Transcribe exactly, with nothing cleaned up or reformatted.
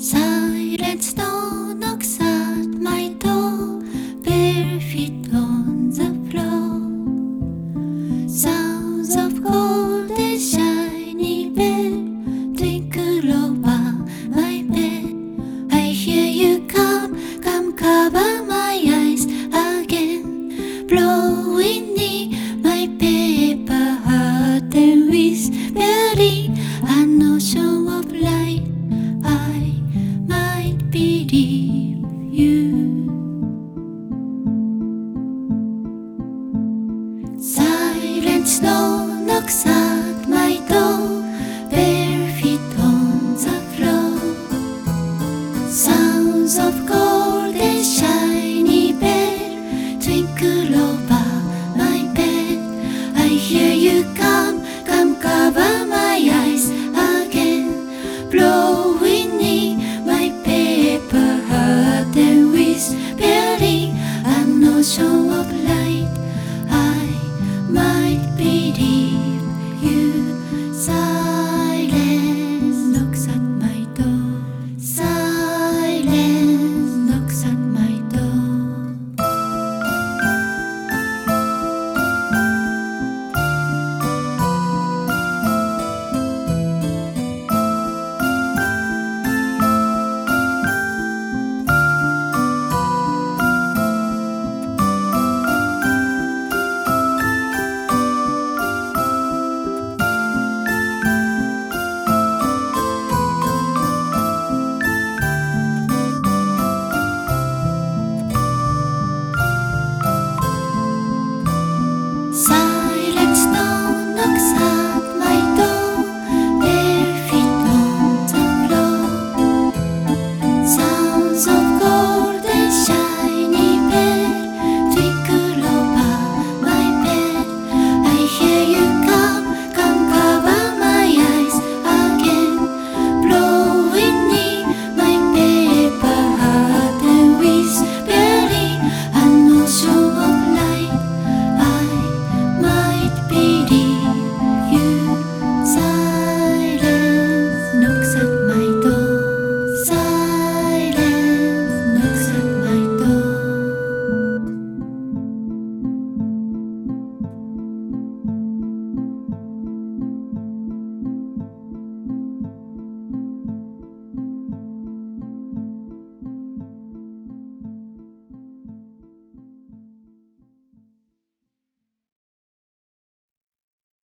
Silence no knocks at my door, bare feet on the floor. Sounds of golden shiny bell twinkle over my bed. I hear you come, come cover my eyes again, blowing in my paper heart and whispering an ocean of light. I might believe you. Silence no knocks at my door, bare feet on the floor. Sounds of golden shiny bell twinkle over my bed. I hear you come, come cover my eyes again, blowing in my paper heart and whispering an ocean of light. I might believe you. Silence knocks at my door. Silence knocks at my door. Silence